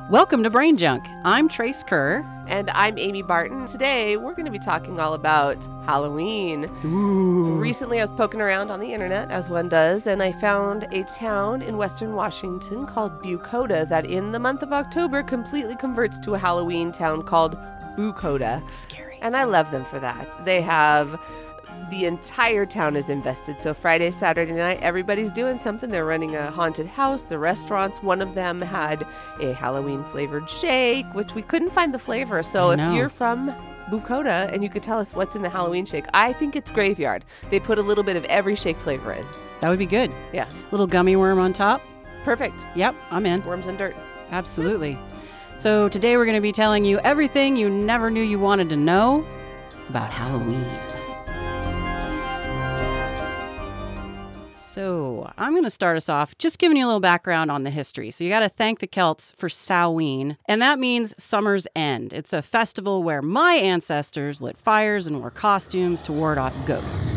Welcome to Brain Junk. I'm Trace Kerr. And I'm Amy Barton. Today, we're going to be talking all about Halloween. Ooh. Recently, I was poking around on the internet, as one does, and I found a town in western Washington called Bucota that in the month of October completely converts to a Halloween town called Bucota. Scary. And I love them for that. They have... The entire town is invested. So Friday, Saturday night, everybody's doing something. They're running a haunted house, the restaurants. One of them had a Halloween flavored shake, which we couldn't find the flavor. So if you're from Bucota and you could tell us what's in the Halloween shake, I think it's graveyard. They put a little bit of every shake flavor in. That would be good. Yeah. Little gummy worm on top. Perfect. Yep, I'm in. Worms and dirt. Absolutely. So today we're going to be telling you everything you never knew you wanted to know about Halloween. So I'm going to start us off just giving you a little background on the history. So you got to thank the Celts for Samhain, and that means summer's end. It's a festival where my ancestors lit fires and wore costumes to ward off ghosts.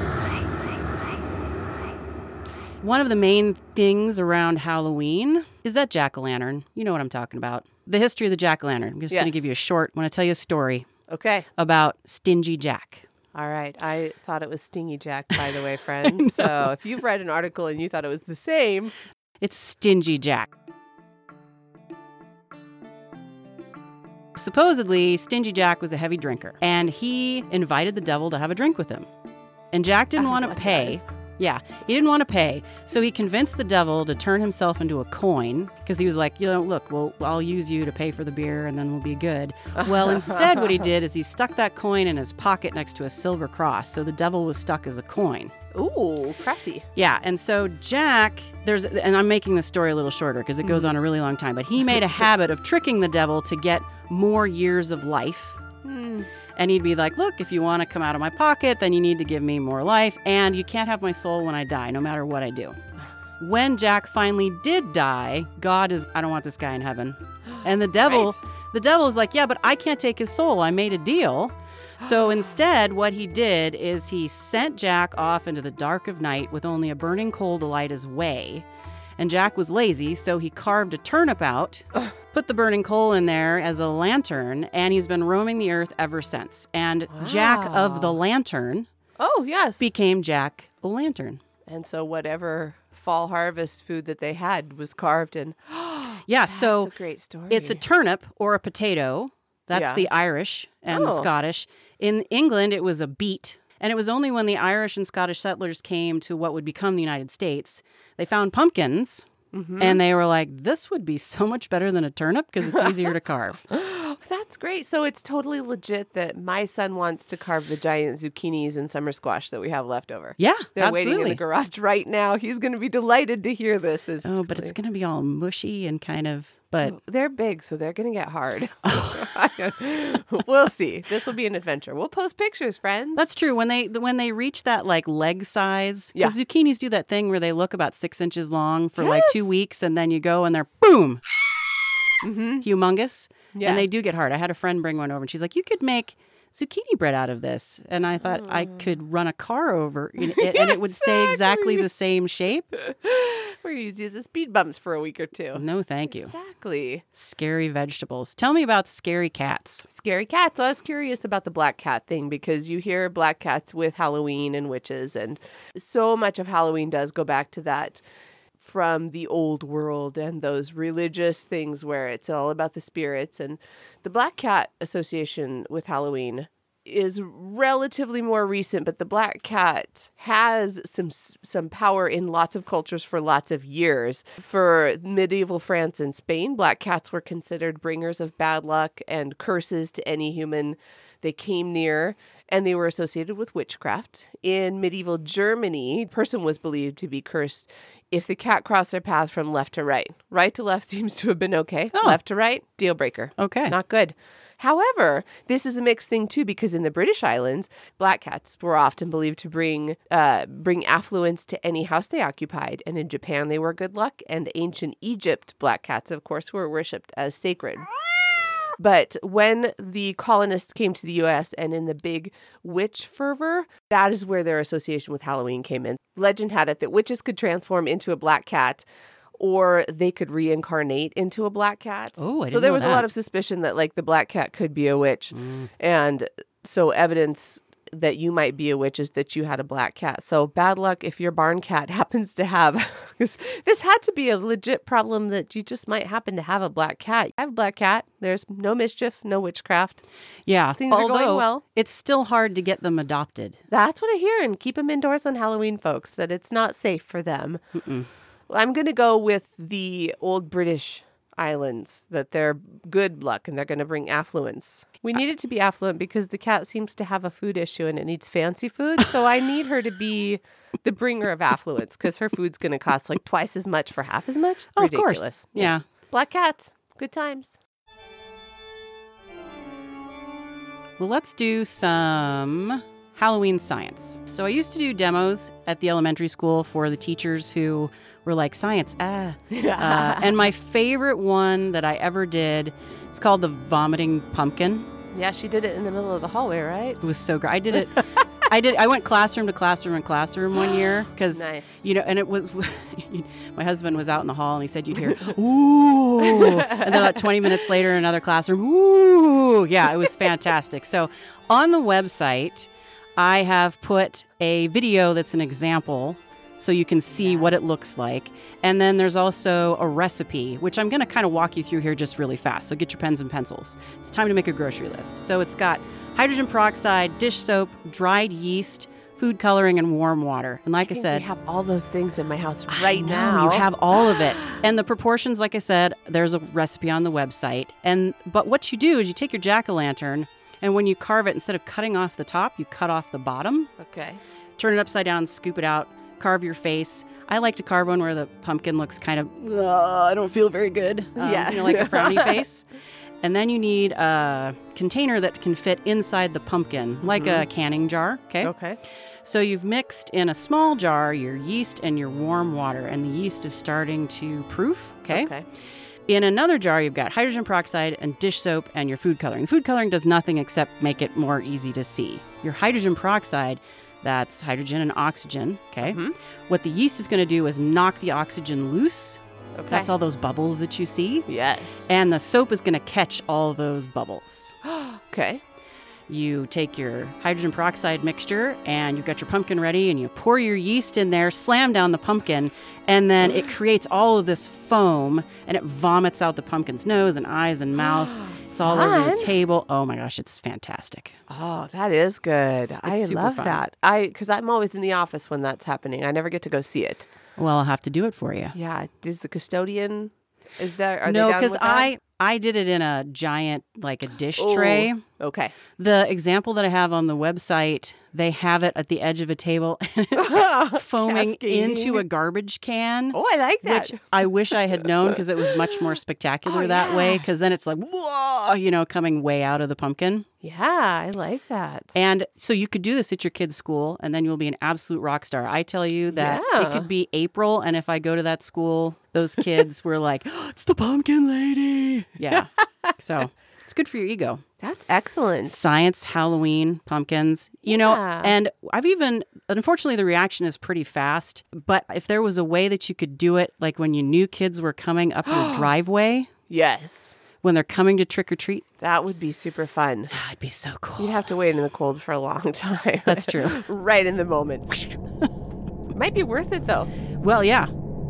One of the main things around Halloween is that jack-o'-lantern. You know what I'm talking about. The history of the jack-o'-lantern. I'm just going to give you I want to tell you a story. Okay. About Stingy Jack. All right. I thought it was Stingy Jack, by the way, friends. So if you've read an article and you thought it was the same... It's Stingy Jack. Supposedly, Stingy Jack was a heavy drinker, and he invited the devil to have a drink with him. And Jack didn't want to pay. Yeah, he didn't want to pay, so he convinced the devil to turn himself into a coin, because he was like, look, I'll use you to pay for the beer, and then we'll be good. Well, instead, what he did is he stuck that coin in his pocket next to a silver cross, so the devil was stuck as a coin. Ooh, crafty. Yeah, and so Jack, and I'm making the story a little shorter because it goes on a really long time, but he made a habit of tricking the devil to get more years of life. And he'd be like, look, if you want to come out of my pocket, then you need to give me more life. And you can't have my soul when I die, no matter what I do. When Jack finally did die, God is, I don't want this guy in heaven. And the devil is like, yeah, but I can't take his soul. I made a deal. So instead, what he did is he sent Jack off into the dark of night with only a burning coal to light his way. And Jack was lazy, so he carved a turnip out, put the burning coal in there as a lantern, and he's been roaming the earth ever since. And Jack of the Lantern became Jack O'Lantern. And so whatever fall harvest food that they had was carved in. Yeah, that's so a great story. It's a turnip or a potato. That's the Irish and the Scottish. In England, it was a beet. And it was only when the Irish and Scottish settlers came to what would become the United States, they found pumpkins, and they were like, this would be so much better than a turnip because it's easier to carve. That's great. So it's totally legit that my son wants to carve the giant zucchinis and summer squash that we have left over. Yeah, They're absolutely. waiting in the garage right now. He's going to be delighted to hear this. But it's going to be all mushy and kind of... But they're big, so they're going to get hard. We'll see. This will be an adventure. We'll post pictures, friends. That's true. When they reach that like leg size, because zucchinis do that thing where they look about 6 inches long for like 2 weeks, and then you go and they're boom, humongous, and they do get hard. I had a friend bring one over, and she's like, "You could make zucchini bread out of this," and I thought I could run a car over it, and it would stay exactly the same shape. We're going to use these as speed bumps for a week or two. No, thank you. Exactly. Scary vegetables. Tell me about scary cats. Scary cats. I was curious about the black cat thing because you hear black cats with Halloween and witches, and so much of Halloween does go back to that from the old world and those religious things where it's all about the spirits. And the black cat association with Halloween is relatively more recent, but the black cat has some power in lots of cultures for lots of years. For medieval France and Spain, black cats were considered bringers of bad luck and curses to any human they came near, and they were associated with witchcraft. In medieval Germany, a person was believed to be cursed if the cat crossed their path from left to right. Right to left seems to have been okay. Left to right, deal breaker. Okay. Not good. However, this is a mixed thing too, because in the British Islands, black cats were often believed to bring affluence to any house they occupied. And in Japan, they were good luck. And ancient Egypt, black cats, of course, were worshipped as sacred. But when the colonists came to the U.S. and in the big witch fervor, that is where their association with Halloween came in. Legend had it that witches could transform into a black cat or they could reincarnate into a black cat. Oh, I So didn't there know was a that. lot of suspicion that like the black cat could be a witch. And so evidence that you might be a witch is that you had a black cat. So bad luck if your barn cat happens to have this had to be a legit problem that you just might happen to have a black cat. I have a black cat. There's no mischief, no witchcraft. Yeah. Things are going well. It's still hard to get them adopted. That's what I hear. And keep them indoors on Halloween, folks, that it's not safe for them. I'm going to go with the old British islands, that they're good luck and they're going to bring affluence. We need it to be affluent because the cat seems to have a food issue and it needs fancy food. So I need her to be the bringer of affluence because her food's going to cost like twice as much for half as much. Oh, of Ridiculous. course. Yeah. Black cats. Good times. Well, let's do some Halloween science. So I used to do demos at the elementary school for the teachers who were like, science, and my favorite one that I ever did is called the vomiting pumpkin. Yeah, she did it in the middle of the hallway, right? It was so great. I did it. I went classroom to classroom and classroom one year because, Nice. and it was, my husband was out in the hall and he said, you'd hear, ooh. And then about 20 minutes later, another classroom, ooh. Yeah, it was fantastic. So on the website, I have put a video that's an example so you can see what it looks like. And then there's also a recipe, which I'm going to kind of walk you through here just really fast. So get your pens and pencils. It's time to make a grocery list. So it's got hydrogen peroxide, dish soap, dried yeast, food coloring, and warm water. And like I said, we have all those things in my house right I know, now. you have all of it. And the proportions, like I said, there's a recipe on the website. But what you do is you take your jack-o'-lantern, and when you carve it, instead of cutting off the top, you cut off the bottom. Okay. Turn it upside down, scoop it out, carve your face. I like to carve one where the pumpkin looks kind of, I don't feel very good. Like a frowny face. And then you need a container that can fit inside the pumpkin, like a canning jar. Okay. So you've mixed in a small jar your yeast and your warm water, and the yeast is starting to proof. Okay. In another jar, you've got hydrogen peroxide and dish soap and your food coloring. Food coloring does nothing except make it more easy to see. Your hydrogen peroxide, that's hydrogen and oxygen, okay? What the yeast is going to do is knock the oxygen loose. Okay. That's all those bubbles that you see. Yes. And the soap is going to catch all those bubbles. Okay. You take your hydrogen peroxide mixture and you've got your pumpkin ready and you pour your yeast in there, slam down the pumpkin, and then it creates all of this foam and it vomits out the pumpkin's nose and eyes and mouth. It's all over the table. Oh my gosh, it's fantastic. Oh, that is good. I super love fun. that. Because I'm always in the office when that's happening. I never get to go see it. Well, I'll have to do it for you. Yeah. Does the custodian, is there, are No, they down because with that? I did it in a giant, like a dish tray. Okay. The example that I have on the website, they have it at the edge of a table and it's foaming Cascading. into a garbage can. Oh, I like that. Which I wish I had known because it was much more spectacular that way. Because then it's like, whoa, coming way out of the pumpkin. Yeah, I like that. And so you could do this at your kid's school and then you'll be an absolute rock star. I tell you that it could be April. And if I go to that school, those kids were like, it's the pumpkin lady. Yeah. So it's good for your ego. That's excellent. Science, Halloween, pumpkins, and unfortunately, the reaction is pretty fast. But if there was a way that you could do it, like when you knew kids were coming up your driveway, Yes. when they're coming to trick or treat, That would be super fun. it'd be so cool. You'd have to wait in the cold for a long time. That's true. Right in the moment. Might be worth it, though. Well, yeah.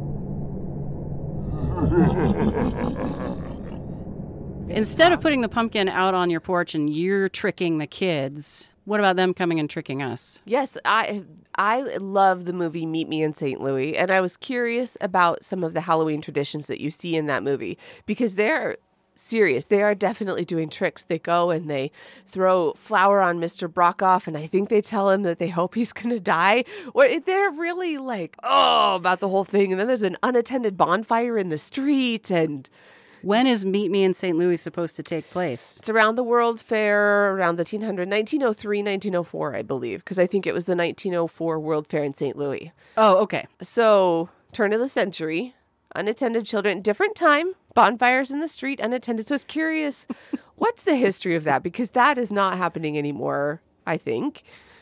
Instead of putting the pumpkin out on your porch and you're tricking the kids, what about them coming and tricking us? Yes, I love the movie Meet Me in St. Louis, and I was curious about some of the Halloween traditions that you see in that movie because they're serious. They are definitely doing tricks. They go and they throw flour on Mr. Brockoff, and I think they tell him that they hope he's going to die. Or they're really like, about the whole thing. And then there's an unattended bonfire in the street, and When is Meet Me in St. Louis supposed to take place? it's around the World Fair around the 1903, 1904, I believe, because I think it was the 1904 World Fair in St. Louis. Oh, okay. So, turn of the century, unattended children, different time, bonfires in the street, unattended. So I was curious, what's the history of that? Because that is not happening anymore, I think.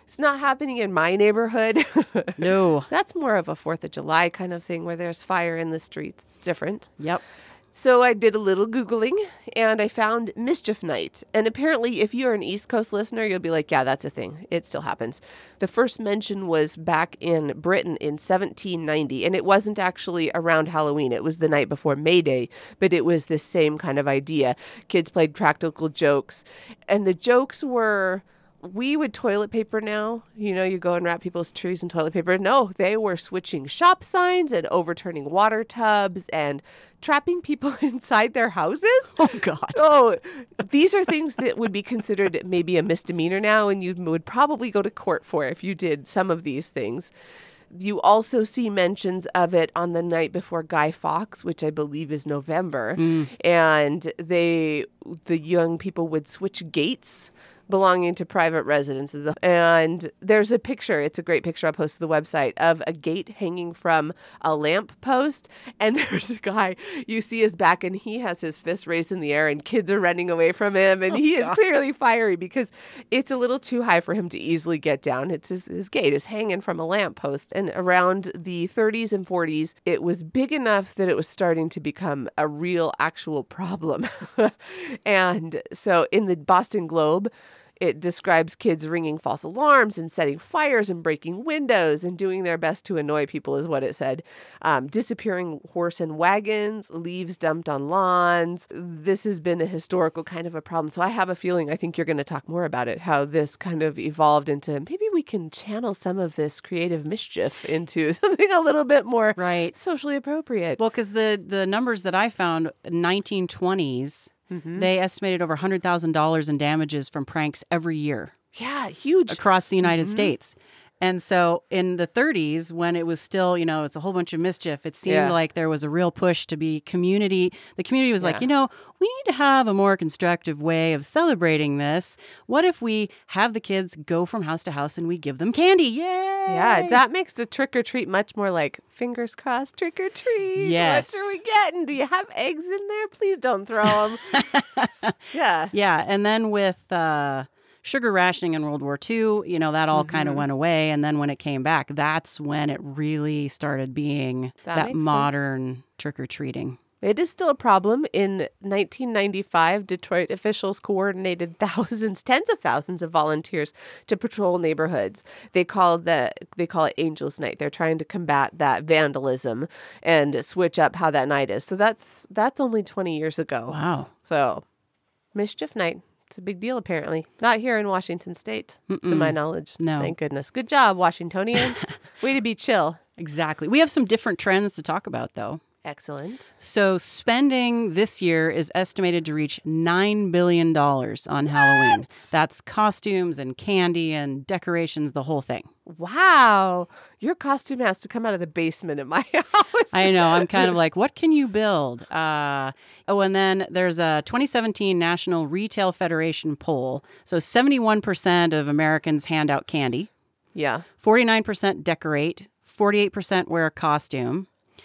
It's not happening in my neighborhood. No. That's more of a 4th of July kind of thing where there's fire in the streets. It's different. Yep. So I did a little Googling and I found Mischief Night. And apparently, if you're an East Coast listener, you'll be like, yeah, that's a thing. It still happens. The first mention was back in Britain in 1790. And it wasn't actually around Halloween. It was the night before May Day. But it was the same kind of idea. Kids played practical jokes. And the jokes were... We would toilet paper now. You know, you go and wrap people's trees in toilet paper. No, they were switching shop signs and overturning water tubs and trapping people inside their houses. Oh, God. Oh, these are things that would be considered maybe a misdemeanor now, and you would probably go to court for if you did some of these things. You also see mentions of it on the night before Guy Fawkes, which I believe is November. And the young people would switch gates belonging to private residences. And there's a picture, it's a great picture I'll post to the website, of a gate hanging from a lamp post. And there's a guy, you see his back, and he has his fist raised in the air, and kids are running away from him. And he is clearly fiery because it's a little too high for him to easily get down. It's his gate is hanging from a lamp post. And around the 30s and 40s, it was big enough that it was starting to become a real, actual problem. And so in the Boston Globe, it describes kids ringing false alarms and setting fires and breaking windows and doing their best to annoy people, is what it said. Disappearing horse and wagons, leaves dumped on lawns. This has been a historical kind of a problem. So I have a feeling, I think you're going to talk more about it, how this kind of evolved into maybe we can channel some of this creative mischief into something a little bit more socially appropriate. Well, because the numbers that I found, 1920s, they estimated over $100,000 in damages from pranks every year. Yeah, huge. Across the United States. And so in the 30s, when it was still, it's a whole bunch of mischief, it seemed like there was a real push to be community. The community was like, we need to have a more constructive way of celebrating this. What if we have the kids go from house to house and we give them candy? Yay! Yeah, that makes the trick or treat much more like fingers crossed trick or treat. Yes. What are we getting? Do you have eggs in there? Please don't throw them. Yeah. Yeah. And then with sugar rationing in World War II, that all kind of went away. And then when it came back, that's when it really started being that modern trick-or-treating. It is still a problem. In 1995, Detroit officials coordinated tens of thousands of volunteers to patrol neighborhoods. They call it Angels Night. They're trying to combat that vandalism and switch up how that night is. So that's only 20 years ago. Wow. So Mischief Night. It's a big deal, apparently. Not here in Washington State, to my knowledge. No. Thank goodness. Good job, Washingtonians. Way to be chill. Exactly. We have some different trends to talk about, though. Excellent. So spending this year is estimated to reach $9 billion on Halloween. That's costumes and candy and decorations, the whole thing. Wow. Your costume has to come out of the basement at my house. I know. I'm kind of like, what can you build? And then there's a 2017 National Retail Federation poll. So 71% of Americans hand out candy. Yeah. 49% decorate. 48% wear a costume.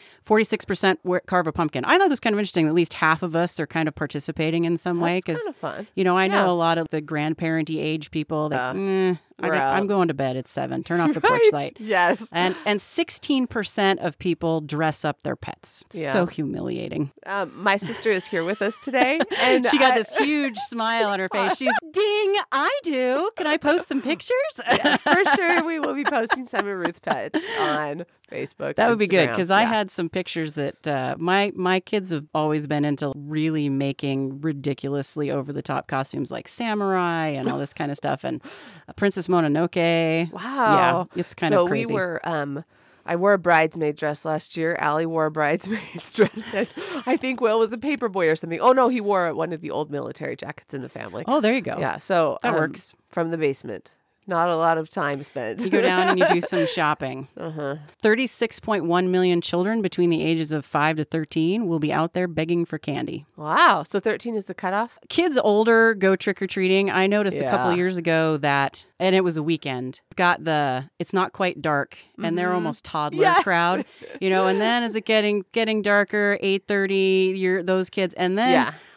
46% carve a pumpkin. I thought it was kind of interesting. At least half of us are kind of participating in some way. That's kind of fun. I know a lot of the grandparenty age people that, I'm going to bed at 7. Turn off the porch light. Yes. And 16% of people dress up their pets. Yeah. So humiliating. My sister is here with us today. And she got this huge smile on her face. She's, ding, I do. Can I post some pictures? Yes, for sure. We will be posting some of Ruth's pets on Facebook. That would be good, because I had some pictures that my kids have always been into really making ridiculously over-the-top costumes like samurai and all this kind of stuff, and Princess Mononoke. Wow. Yeah, it's kind of crazy. So we were... I wore a bridesmaid dress last year. Allie wore a bridesmaid's dress. And I think Will was a paperboy or something. Oh, no, he wore one of the old military jackets in the family. Oh, there you go. Yeah, so... That works. From the basement. Not a lot of time spent. You go down and you do some shopping. 36.1 million children between the ages of 5 to 13 will be out there begging for candy. Wow. So 13 is the cutoff? Kids older go trick-or-treating. I noticed a couple of years ago that, and it was a weekend, got it's not quite dark, and they're almost toddler crowd. And then as it getting darker, 8:30, those kids, and then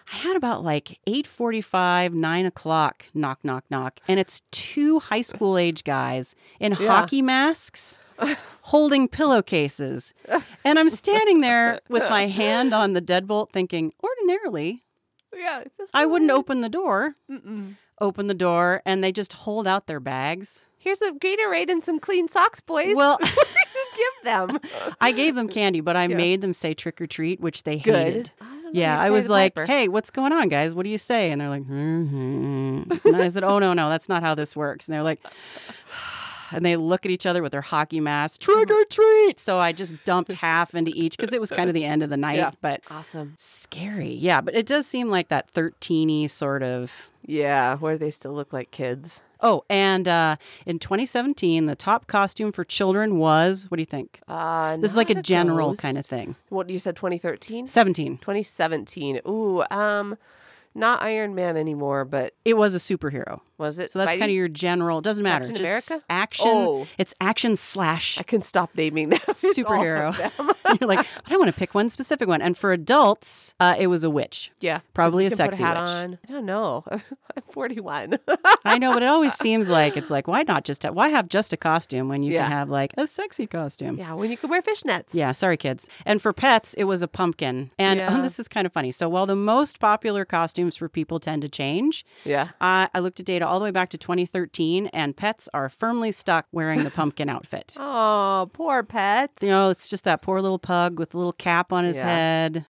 I had about like 8:45, 9 o'clock, knock, knock, knock. And it's 2 high school age guys in hockey masks holding pillowcases. And I'm standing there with my hand on the deadbolt thinking, ordinarily, I wouldn't open the door. Open the door, and they just hold out their bags. Here's a Gatorade and some clean socks, boys. Well, give them. I gave them candy, but I made them say trick or treat, which they hated. Good. I was like, hey, what's going on, guys? What do you say? And they're like, And I said, oh, no, that's not how this works. And they're like, and they look at each other with their hockey masks, trick or treat. So I just dumped half into each because it was kind of the end of the night. But awesome. Scary. Yeah, but it does seem like that 13-y sort of. Yeah, where they still look like kids. Oh, and in 2017, the top costume for children was, what do you think? This is like a general kind of thing. What, you said 2013? 17. 2017. Ooh, not Iron Man anymore, but... It was a superhero. Was it? So that's kind of your general... It doesn't matter. Captain Just America? action. Oh. It's action / I can stop naming them. superhero. You're like, but I want to pick one specific one. And for adults, it was a witch. Yeah. Probably a put sexy hat witch. on. I don't know. I'm 41. I know, but it always seems like it's like, why have just a costume when you can have like a sexy costume? Yeah, when you could wear fishnets. Yeah, sorry, kids. And for pets, it was a pumpkin. And this is kind of funny. So while the most popular costumes for people tend to change, I looked at data all the way back to 2013, and pets are firmly stuck wearing the pumpkin outfit. Oh, poor pets. You know, it's just that poor little pug with a little cap on his head.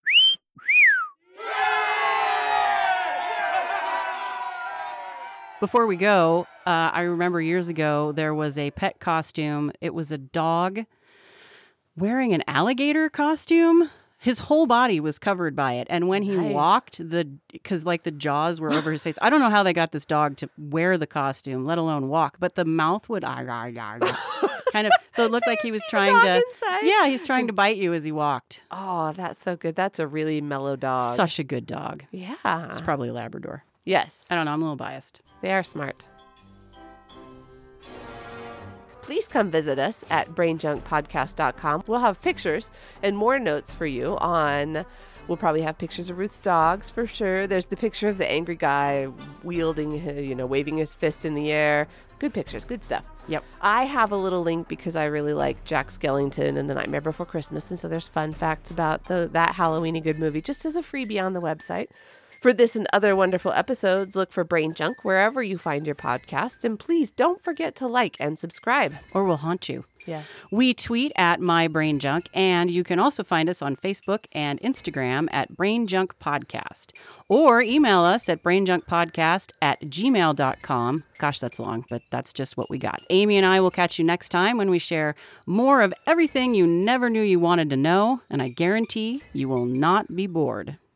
Before we go, I remember years ago there was a pet costume. It was a dog wearing an alligator costume. His whole body was covered by it. And when he walked, because like the jaws were over his face. I don't know how they got this dog to wear the costume, let alone walk. But the mouth would kind of. So it looked like he was trying to. Yeah, he's trying to bite you as he walked. Oh, that's so good. That's a really mellow dog. Such a good dog. Yeah. It's probably a Labrador. Yes. I don't know. I'm a little biased. They are smart. Please come visit us at brainjunkpodcast.com. We'll have pictures and more notes for you on... We'll probably have pictures of Ruth's dogs for sure. There's the picture of the angry guy waving his fist in the air. Good pictures, good stuff. Yep. I have a little link because I really like Jack Skellington and The Nightmare Before Christmas. And so there's fun facts about that Halloween-y good movie just as a freebie on the website. For this and other wonderful episodes, look for Brain Junk wherever you find your podcasts. And please don't forget to like and subscribe. Or we'll haunt you. Yeah. We tweet at MyBrainJunk, and you can also find us on Facebook and Instagram at BrainJunk Podcast. Or email us at brainjunkpodcast@gmail.com. Gosh, that's long, but that's just what we got. Amy and I will catch you next time when we share more of everything you never knew you wanted to know, and I guarantee you will not be bored.